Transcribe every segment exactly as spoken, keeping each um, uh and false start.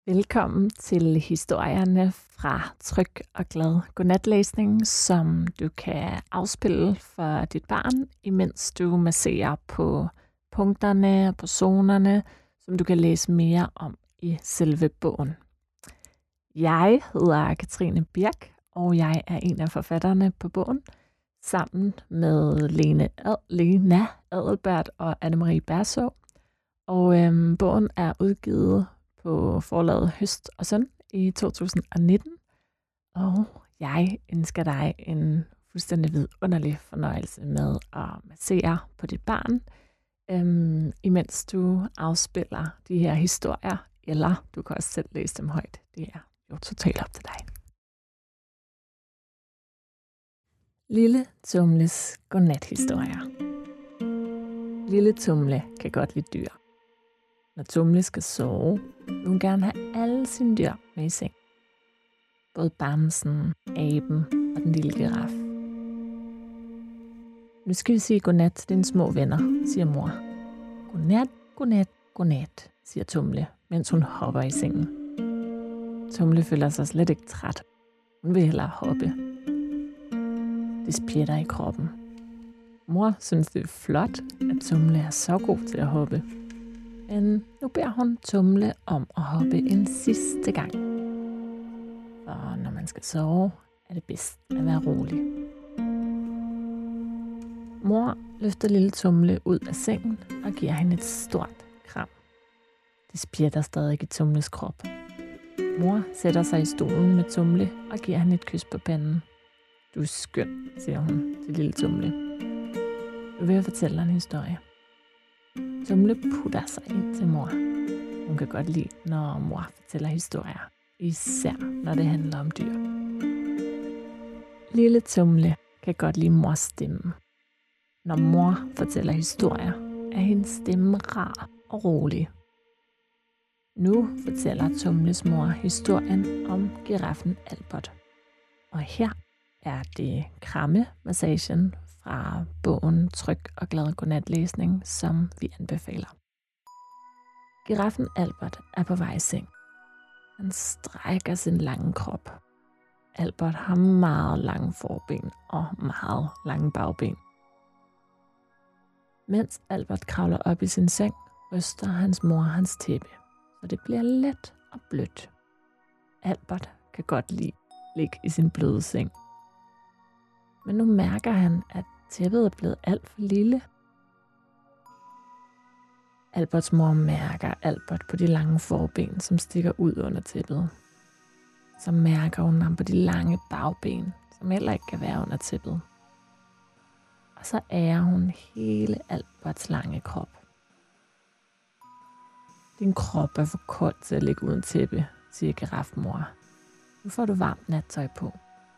Velkommen til historierne fra Tryg og Glad Godnatlæsning, som du kan afspille for dit barn, imens du masserer på punkterne og på zonerne, som du kan læse mere om i selve bogen. Jeg hedder Katrine Birk, og jeg er en af forfatterne på bogen, sammen med Lene Ad- Lena Adelbert og Anne-Marie Berså. Og øhm, bogen er udgivet på forlaget Høst og Søn i to tusind nitten, og jeg ønsker dig en fuldstændig vidunderlig fornøjelse med at massere på dit barn, øhm, imens du afspiller de her historier, eller du kan også selv læse dem højt. Det er jo totalt op til dig. Lille Tumles godnathistorier. Lille Tumle kan godt lide dyr. Når Tumle skal sove, vil hun gerne have alle sine dyr med i seng. Både bamsen, aben og den lille giraf. Nu skal vi sige godnat til dine små venner, siger mor. Godnat, godnat, godnat, siger Tumle, mens hun hopper i sengen. Tumle føler sig slet ikke træt. Hun vil hellere hoppe. Det spjætter i kroppen. Mor synes, det er flot, at Tumle er så god til at hoppe. Men nu beder hun Tumle om at hoppe en sidste gang. For når man skal sove, er det bedst at være rolig. Mor løfter lille Tumle ud af sengen og giver hende et stort kram. Det spjætter stadig i Tumles krop. Mor sætter sig i stolen med Tumle og giver hende et kys på panden. Du er skøn, siger hun til lille Tumle. Nu vil jeg fortælle dig en historie. Tumle putter sig ind til mor. Hun kan godt lide, når mor fortæller historier, især når det handler om dyr. Lille Tumle kan godt lide mors stemme. Når mor fortæller historier, er hendes stemme rar og rolig. Nu fortæller Tumles mor historien om giraffen Albert. Og her er det krammemassagen fra bogen Tryg og Glad Godnatlæsning, som vi anbefaler. Giraffen Albert er på vej i seng. Han strækker sin lange krop. Albert har meget lange forben og meget lange bagben. Mens Albert kravler op i sin seng, ryster hans mor hans tæppe, så det bliver let og blødt. Albert kan godt lide at ligge i sin bløde seng. Men nu mærker han, at tæppet er blevet alt for lille. Alberts mor mærker Albert på de lange forben, som stikker ud under tæppet. Så mærker hun ham på de lange bagben, som heller ikke kan være under tæppet. Og så ærer hun hele Alberts lange krop. Din krop er for kold til at ligge uden tæppe, siger girafmor. Nu får du varmt nattøj på.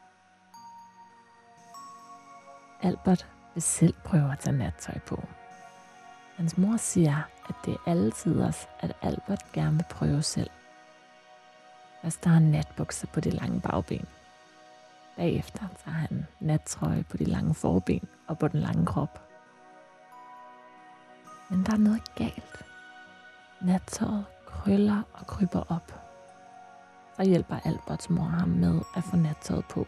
Albert vil selv prøve at tage nattøj på. Hans mor siger, at det er altid os, at Albert gerne vil prøve selv. Først tager han natbukser på de lange bagben. Bagefter tager han nattrøje på de lange forben og på den lange krop. Men der er noget galt. Nattøjet krøller og kryber op. Så hjælper Alberts mor ham med at få nattøjet på.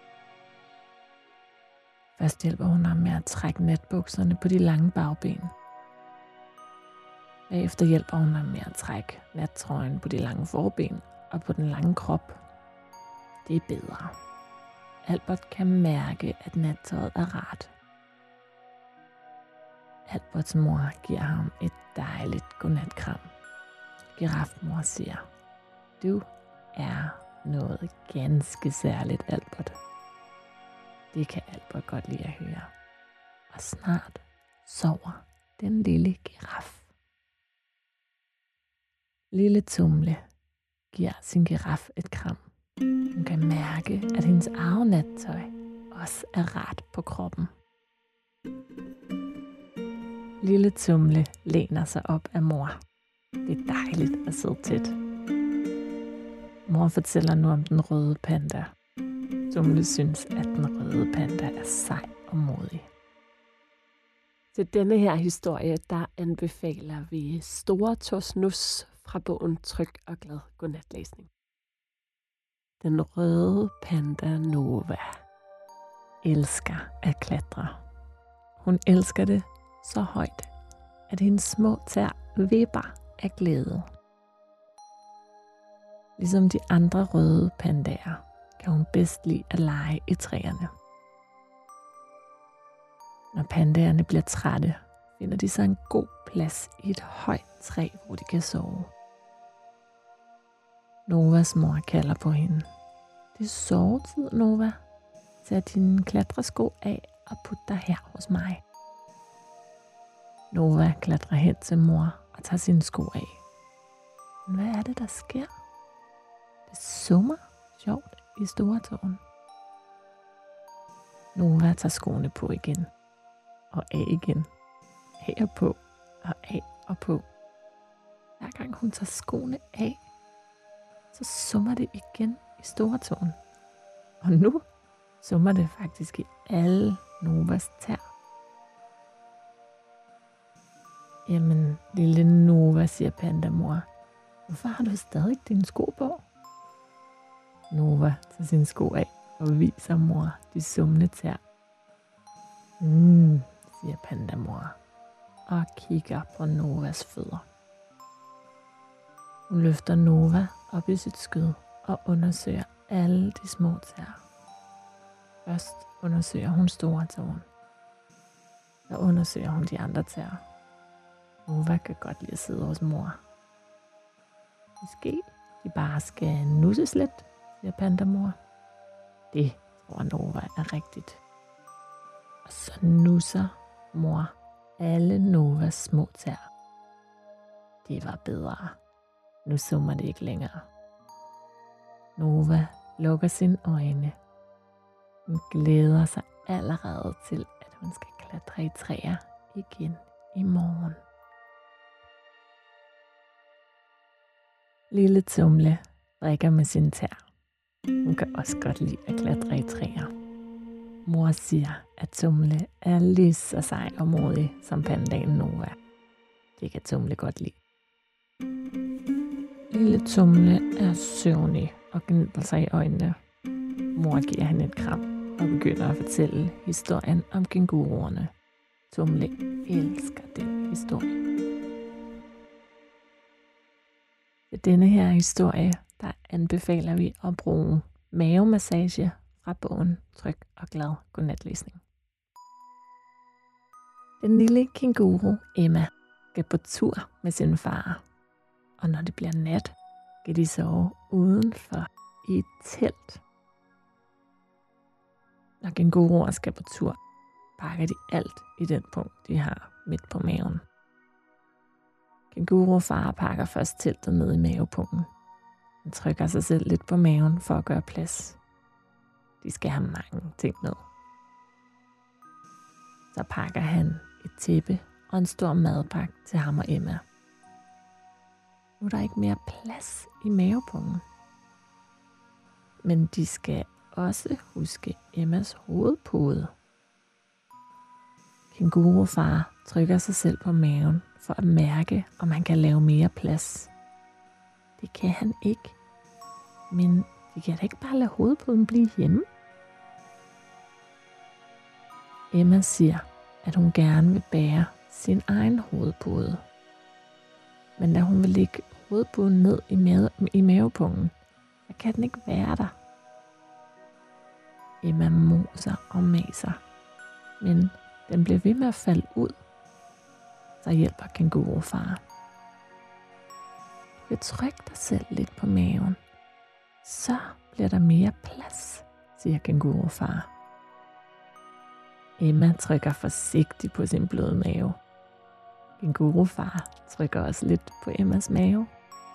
Først hjælper hun ham med at trække natbukserne på de lange bagben. Bagefter hjælper hun ham med at trække nattrøjen på de lange forben og på den lange krop. Det er bedre. Albert kan mærke, at nattøjet er rart. Alberts mor giver ham et dejligt godnatkram. Girafmor siger, du er noget ganske særligt, Albert. Det kan Albert godt lide at høre. Og snart sover den lille giraf. Lille Tumle giver sin giraf et kram. Hun kan mærke, at hendes eget nattøj også er rart på kroppen. Lille Tumle læner sig op af mor. Det er dejligt at sidde tæt. Mor fortæller nu om den røde panda. Tumle synes, at den røde panda er sej og modig. Til denne her historie, der anbefaler vi Store Tosnus fra bogen Tryg og glad godnatlæsning. Den røde panda Nova elsker at klatre. Hun elsker det så højt, at hendes små tæer vipper af glæde. Ligesom de andre røde pandaer, kan hun bedst lide at lege i træerne. Når pandaerne bliver trætte, finder de sig en god plads i et højt træ, hvor de kan sove. Novas mor kalder på hende. Det er sovetid, Nova. Tag dine klatresko af og put dig her hos mig. Nova klatrer hen til mor og tager sine sko af. Men hvad er det, der sker? Det summer sjovt i storetåen. Nova tager skoene på igen og af igen. Af og på og af og på. Hver gang hun tager skoene af, så summer det igen i storetåen. Og nu summer det faktisk i alle Novas tær. Jamen, lille Nova, siger pandamor. Hvorfor har du stadig dine sko på? Nova tager sine sko af og viser mor de summende tær. Mm, siger pandamor og kigger på Novas fødder. Hun løfter Nova op i sit skød og undersøger alle de små tæer. Først undersøger hun storetåen. Så undersøger hun de andre tæer. Nova kan godt lide at sidde hos mor. Måske de bare skal nusses lidt, siger pandamor. Det tror Nova er rigtigt. Og så nusser mor alle Novas små tæer. Det var bedre. Nu summer det ikke længere. Nova lukker sine øjne. Hun glæder sig allerede til, at hun skal klatre i træer igen i morgen. Lille Tumle drikker med sine tæer. Hun kan også godt lide at klatre i træer. Mor siger, at Tumle er lige så sej og modig som pandaen Nova. Det kan Tumle godt lide. Lille Tumle er søvnig og gnider sig i øjnene. Mor giver hende et kram og begynder at fortælle historien om kænguruerne. Tumle elsker den historie. Ved denne her historie, der anbefaler vi at bruge mavemassage fra bogen Tryg og glad godnatlæsning. Den lille kænguru Emma skal på tur med sin far. Og når det bliver nat, skal de sove udenfor i et telt. Når kænguruer skal på tur, pakker de alt i den punkt, de har midt på maven. Kængurufar pakker først teltet ned i mavepunkten. Han trykker sig selv lidt på maven for at gøre plads. De skal have mange ting med. Så pakker han et tæppe og en stor madpakke til ham og Emma. Nu er der ikke mere plads i mavepunkten. Men de skal også huske Emmas hovedpude. Kængurufar trykker sig selv på maven for at mærke, om han kan lave mere plads. Det kan han ikke. Men de kan da ikke bare lade hovedpuden blive hjemme. Emma siger, at hun gerne vil bære sin egen hovedpude. Men da hun vil lægge hovedpuden ned i, mave, i mavepunkten, så kan den ikke være der. Emma moser og maser, men den bliver ved med at falde ud. Så hjælper kængurufar. Du kan trykke dig selv lidt på maven. Så bliver der mere plads, siger kængurufar. Emma trykker forsigtigt på sin bløde mave. Kængurufar trykker også lidt på Emmas mave.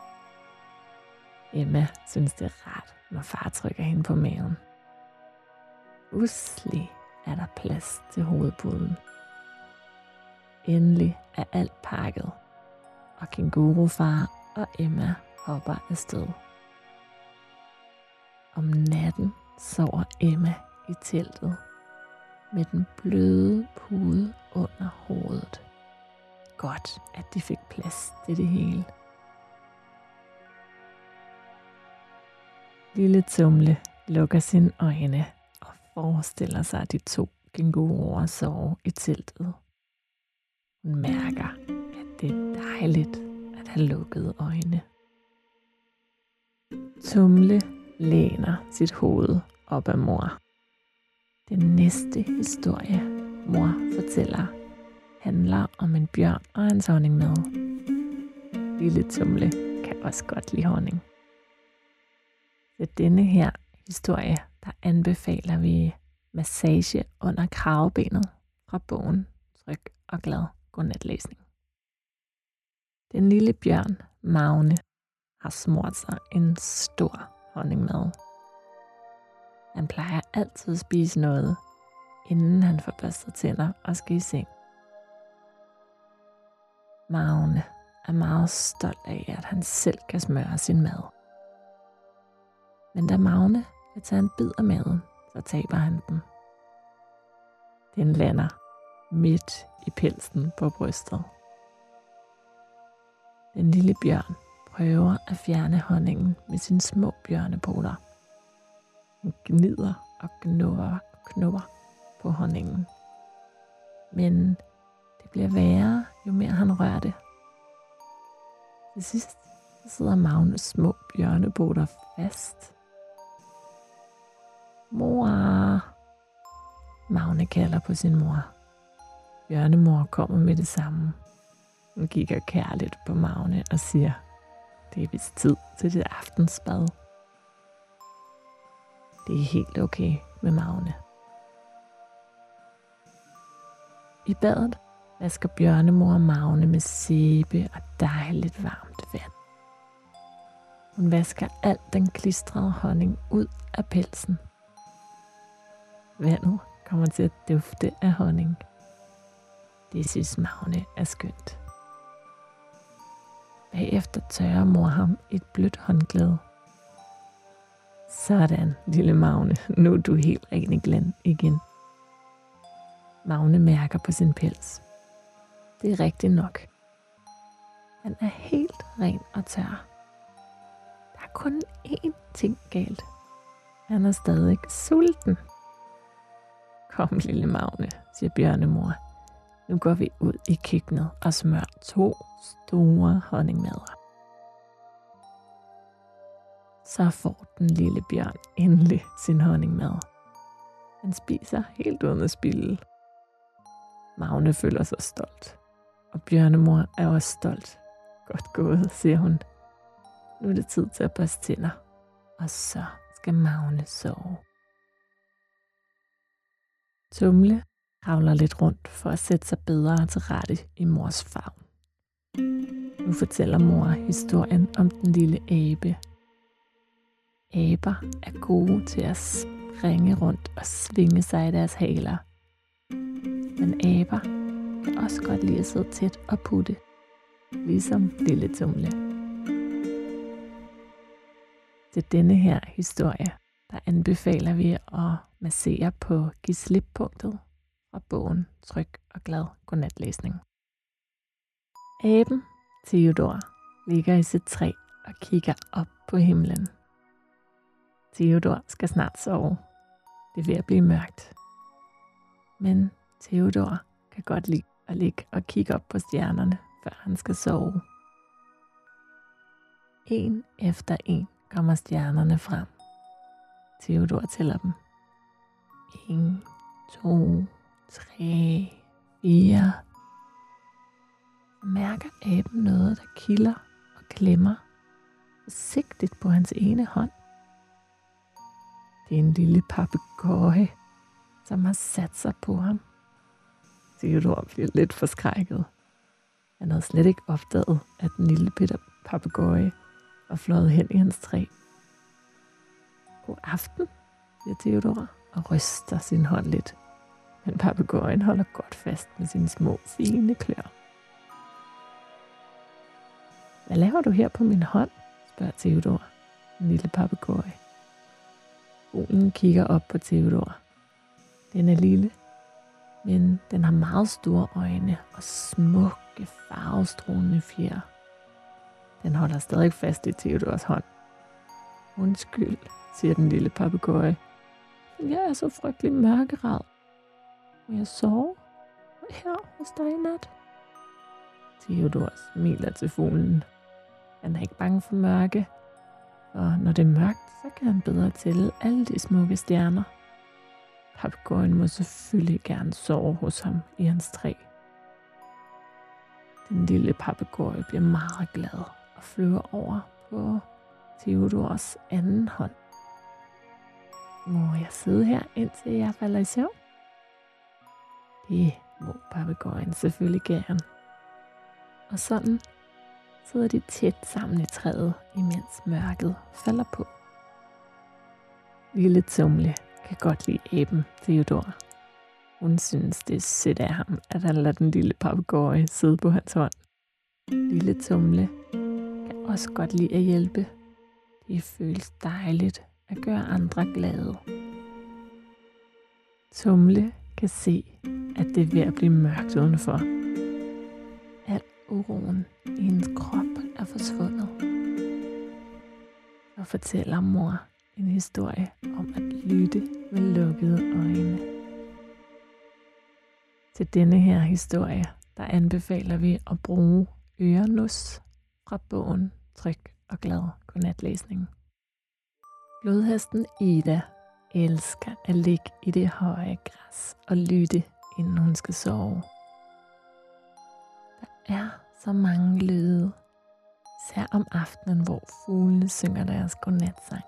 Emma synes det er rart, når far trykker hende på maven. Pludselig er der plads til hovedpuden. Endelig er alt pakket, og kængurufar og Emma hopper afsted. Om natten sover Emma i teltet med den bløde pude under hovedet. Godt, at de fik plads til det hele. Lille Tumle lukker sine øjne og forestiller sig, at de to kænguruer sover i teltet. Hun mærker, at det er dejligt at have lukket øjne. Tumle læner sit hoved op ad mor. Den næste historie, mor fortæller, handler om en bjørn og hans honningmad. Lille Tumle kan også godt lide honning. Ved denne her historie, der anbefaler vi massage under kravebenet fra bogen Tryg og glad godnatlæsning. Den lille bjørn, Magne, har smurt sig en stor honningmad. Han plejer altid at spise noget, inden han får børstet tænder og skal i seng. Magne er meget stolt af, at han selv kan smøre sin mad. Men da Magne vil tage en bid af maden, så taber han den. Den lander midt i pelsen på brystet. Den lille bjørn prøver at fjerne honningen med sine små bjørnepoter. Han gnider og knupper og knupper på honningen. Men det bliver værre, jo mere han rører det. Til sidst sidder Magnes små bjørnepoter fast. Mor! Magne kalder på sin mor. Bjørnemor kommer med det samme. Hun kigger kærligt på Magne og siger, det er vist tid til det aftensbad. Det er helt okay med Magne. I badet vasker bjørnemor Magne med sæbe og dejligt varmt vand. Hun vasker al den klistrede honning ud af pelsen. Vandet kommer til at dufte af honning. Det synes Magne er skønt. Bagefter tørrer mor ham et blødt håndklæde. Sådan, lille Magne, nu er du helt ren i glæn igen. Magne mærker på sin pels. Det er rigtigt nok. Han er helt ren og tør. Der er kun én ting galt. Han er stadig sulten. Kom, lille Magne, siger bjørnemor. Nu går vi ud i køkkenet og smører to store honningmadder. Så får den lille bjørn endelig sin honningmad. Han spiser helt uden at spilde. Magne føler sig stolt, og bjørnemor er også stolt. Godt gået, siger hun. Nu er det tid til at børste tænder, og så skal Magne sove. Tumle kravler lidt rundt for at sætte sig bedre til rette i mors favn. Nu fortæller mor historien om den lille abe. Aber er gode til at springe rundt og svinge sig i deres haler. Men aber kan også godt lide at sidde tæt og putte, ligesom lille Tumle. Til denne her historie, der anbefaler vi at massere på giv slip-punktet fra bogen Tryg og glad godnatlæsning. Aben Theodor ligger i sit træ og kigger op på himlen. Theodor skal snart sove. Det er ved at blive mørkt. Men Theodor kan godt lide at ligge og kigge op på stjernerne, før han skal sove. En efter en kommer stjernerne frem. Theodor tæller dem. En, to, tre, fire. Mærker aben noget, der kilder og klemmer forsigtigt på hans ene hånd. Det er en lille papegøje, som har sat sig på ham. Theodor bliver lidt forskrækket. Han havde slet ikke opdaget, at den lille Peter papegøje var fløjet hen i hans træ. God aften, siger Theodor og ryster sin hånd lidt. Men papegøjen holder godt fast med sine små, fine klør. Hvad laver du her på min hånd? Spørger Theodor, den lille papegøje. Fuglen kigger op på Theodor. Den er lille, men den har meget store øjne og smukke, farvestrålende fjer. Den holder stadig fast i Theodors hånd. Undskyld, siger den lille papegøje. Jeg er så frygtelig mørkeret. Må jeg sove her hos dig i nat? Theodor smiler til fuglen. Han er ikke bange for mørke, og når det er mørkt, så kan han bedre tælle alle de smukke stjerner. Papegøjen må selvfølgelig gerne sove hos ham i hans træ. Den lille papegøje bliver meget glad og flyver over på Theodors anden hånd. Må jeg sidde her, indtil jeg falder i søvn? Det må papegøjen selvfølgelig gerne. Og sådan sidder de tæt sammen i træet, imens mørket falder på. Lille Tumle kan godt lide aben Theodor. Hun synes, det er sødt af ham, at han lader den lille papegøje sidde på hans hånd. Lille Tumle kan også godt lide at hjælpe. Det føles dejligt at gøre andre glade. Tumle kan se, at det er ved at blive mørkt udenfor. Al uroen i hendes krop er forsvundet. Og fortæller mor en historie om at lytte med lukkede øjne. Til denne her historie, der anbefaler vi at bruge ørenus fra bogen Tryg og Glad Godnatlæsning. Flodhesten Ida elsker at ligge i det høje græs og lytte, inden hun skal sove. Der er så mange lyde, især om aftenen, hvor fuglene synger deres godnatsang.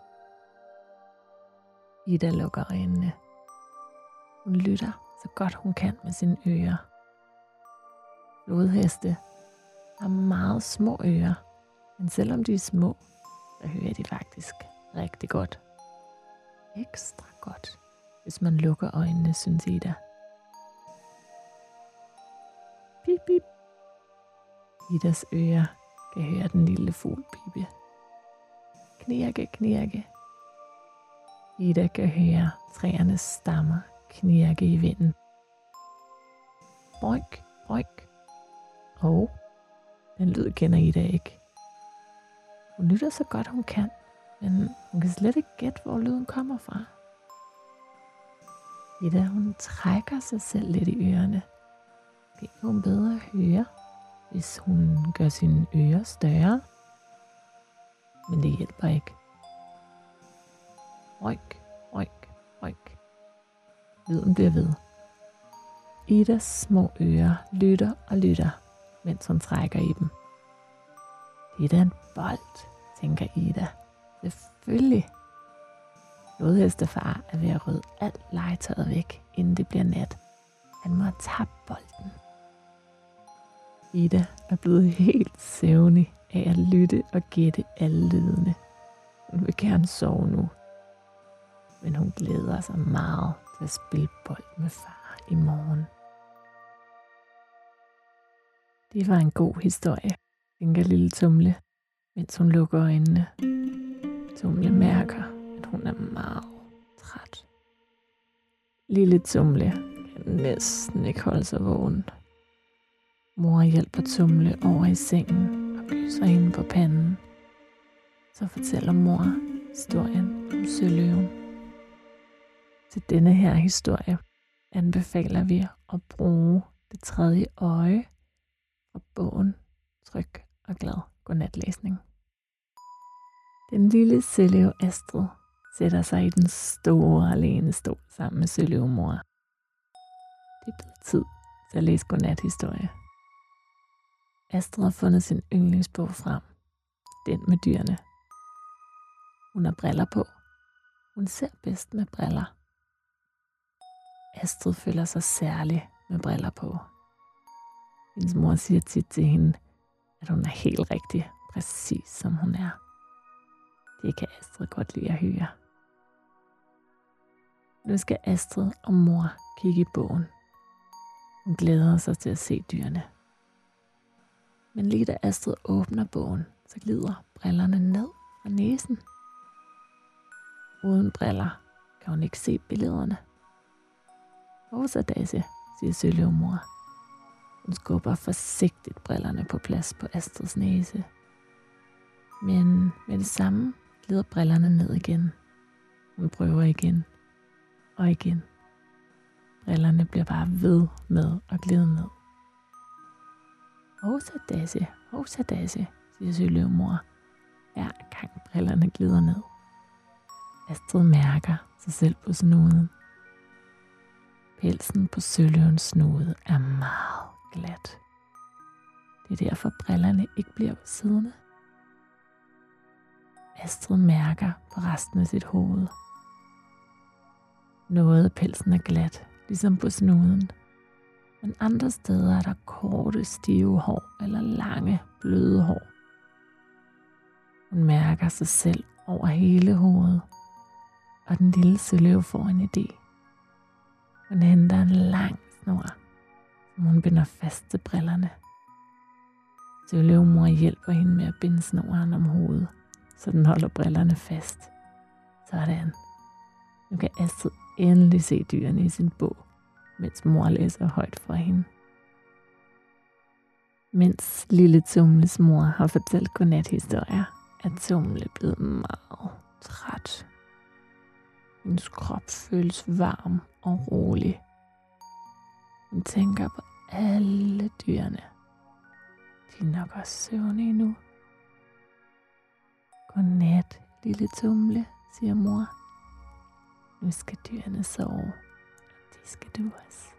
Ida lukker øjnene. Hun lytter så godt hun kan med sine ører. Flodheste har meget små ører, men selvom de er små, så hører de faktisk rigtig godt. Ekstra godt, hvis man lukker øjnene, synes Ida. Pip, pip. Idas ører kan høre den lille fugl pippe. Knirke, knirke. Ida kan høre træernes stammer knirke i vinden. Boink, boink. Og den lyd kender Ida ikke. Hun lytter så godt hun kan, men hun kan slet ikke gætte, hvor lyden kommer fra. Ida, hun trækker sig selv lidt i ørerne. Det kan hun bedre høre, hvis hun gør sine ører større. Men det hjælper ikke. Boink, boink, boink. Lyden bliver ved. Idas små ører lytter og lytter, mens hun trækker i dem. Det er da en bold, tænker Ida. Selvfølgelig. Flodhestefar er ved at rydde alt legetøjet væk, inden det bliver nat. Han må tabe bolden. Ida er blevet helt søvnig af at lytte og gætte alle lydene. Hun vil gerne sove nu. Men hun glæder sig meget til at spille bold med far i morgen. Det var en god historie, tænker lille Tumle, mens hun lukker øjnene. Tumle mærker, at hun er meget træt. Lille Tumle kan næsten ikke holde sig vågen. Mor hjælper Tumle over i sengen og kysser hende på panden. Så fortæller mor historien om Søløven. Til denne her historie anbefaler vi at bruge det tredje øje fra bogen Tryg og Glad Godnatlæsning. Den lille søløv Astrid sætter sig i den store lænestol sammen med søløvmor. Det er blevet tid til at læse godnathistorie. Astrid har fundet sin yndlingsbog frem. Den med dyrene. Hun har briller på. Hun ser bedst med briller. Astrid føler sig særlig med briller på. Hendes mor siger tit til hende, at hun er helt rigtig, præcis som hun er. Det kan Astrid godt lide at høre. Nu skal Astrid og mor kigge i bogen. Hun glæder sig til at se dyrene. Men lige da Astrid åbner bogen, så glider brillerne ned fra næsen. Uden briller kan hun ikke se billederne. Hvor så, Daisy, siger søløvmor. Hun skubber forsigtigt brillerne på plads på Astrids næse. Men med det samme glider brillerne ned igen. Hun prøver igen og igen. Brillerne bliver bare ved med at glide ned. Hovsa Daisy, hovsa Daisy, siger Søløvemor, hver gang brillerne glider ned. Astrid mærker sig selv på snuden. Pelsen på Søløvens snude er meget glat. Det er derfor brillerne ikke bliver på siderne. Astrid mærker på resten af sit hoved. Noget af pelsen er glat, ligesom på snuden. Men andre steder er der korte, stive hår eller lange, bløde hår. Hun mærker sig selv over hele hovedet, og den lille Søløv får en idé. Hun henter en lang snor, som hun binder fast til brillerne. Søløvemor hjælper hende med at binde snoren om hovedet, så den holder brillerne fast. Sådan. Nu kan Astrid endelig se dyrene i sin bog, mens mor læser højt for hende. Mens lille Tumles mor har fortalt godnathistorier, er Tumle blevet meget træt. Hendes krop føles varm og rolig. Hun tænker på alle dyrene. De er nok også søvnige nu. Godnat, lille Tumle, siger mor. Nu skal dyrene sove, og det skal du også.